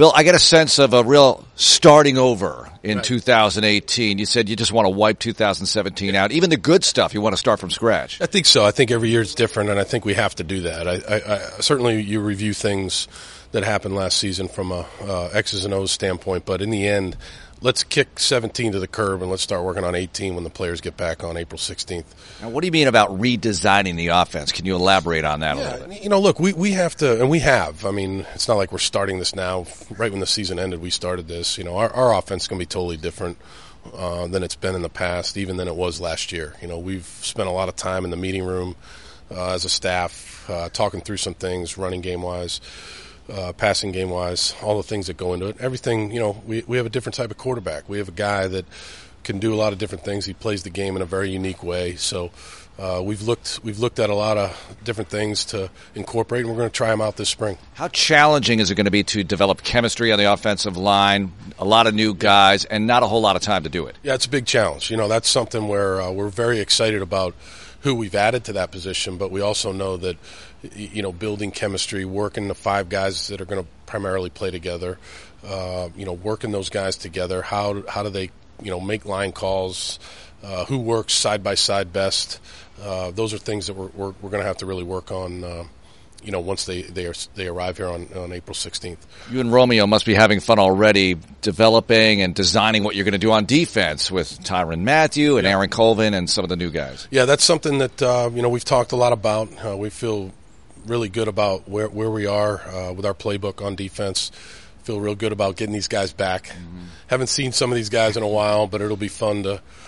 Bill, I get a sense of a real starting over in 2018. You said you just want to wipe 2017 out. Even the good stuff, you want to start from scratch. I think so. I think every year is different, and I think we have to do that. I certainly, you review things that happened last season from a X's and O's standpoint, but in the end, let's kick 17 to the curb and let's start working on 18 when the players get back on April 16th. Now, what do you mean about redesigning the offense? Can you elaborate on that a little bit? You know, look, we have to, and we have. I mean, it's not like we're starting this now. Right when the season ended, we started this. You know, our offense is going to be totally different than it's been in the past, even than it was last year. You know, we've spent a lot of time in the meeting room as a staff talking through some things, running game-wise. Passing game-wise, all the things that go into it. Everything, you know, we have a different type of quarterback. We have a guy that can do a lot of different things. He plays the game in a very unique way. So we've looked at a lot of different things to incorporate, and we're going to try them out this spring. How challenging is it going to be to develop chemistry on the offensive line, a lot of new guys, and not a whole lot of time to do it? Yeah, it's a big challenge. You know, that's something where we're very excited about who we've added to that position, but we also know that, you know, building chemistry, working the 5 guys that are going to primarily play together, you know, working those guys together. How do they, you know, make line calls? Who works side by side best? Those are things that we're going to have to really work on. You know, once they arrive here on April 16th. You and Romeo must be having fun already developing and designing what you're going to do on defense with Tyrann Mathieu and Aaron Colvin and some of the new guys. Yeah, that's something that, you know, we've talked a lot about. We feel really good about where we are with our playbook on defense. Feel real good about getting these guys back. Mm-hmm. Haven't seen some of these guys in a while, but it'll be fun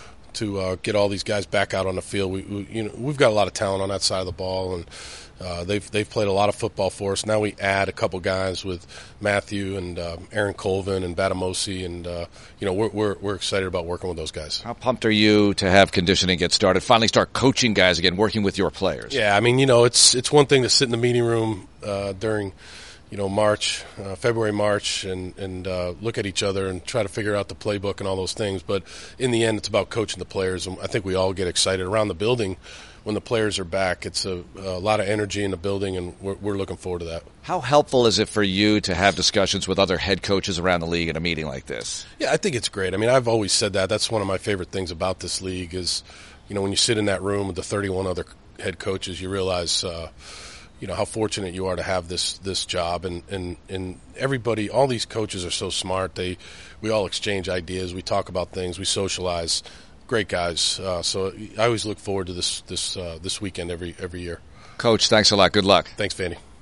to get all these guys back out on the field. We've got a lot of talent on that side of the ball, and they've played a lot of football for us. Now we add a couple guys with Mathieu and Aaron Colvin and Batamosi, and you know, we're excited about working with those guys. How pumped are you to have conditioning get started? Finally, start coaching guys again, working with your players. Yeah, I mean, you know, it's one thing to sit in the meeting room during, you know, February, March, and look at each other and try to figure out the playbook and all those things. But in the end, it's about coaching the players, and I think we all get excited around the building when the players are back. It's a lot of energy in the building, and we're looking forward to that. How helpful is it for you to have discussions with other head coaches around the league in a meeting like this? Yeah, I think it's great. I mean, I've always said that. That's one of my favorite things about this league is, you know, when you sit in that room with the 31 other head coaches, you realize you know, how fortunate you are to have this job, and everybody, all these coaches are so smart. We all exchange ideas, we talk about things, we socialize. Great guys. So I always look forward to this weekend every year. Coach, thanks a lot. Good luck. Thanks, Vandy.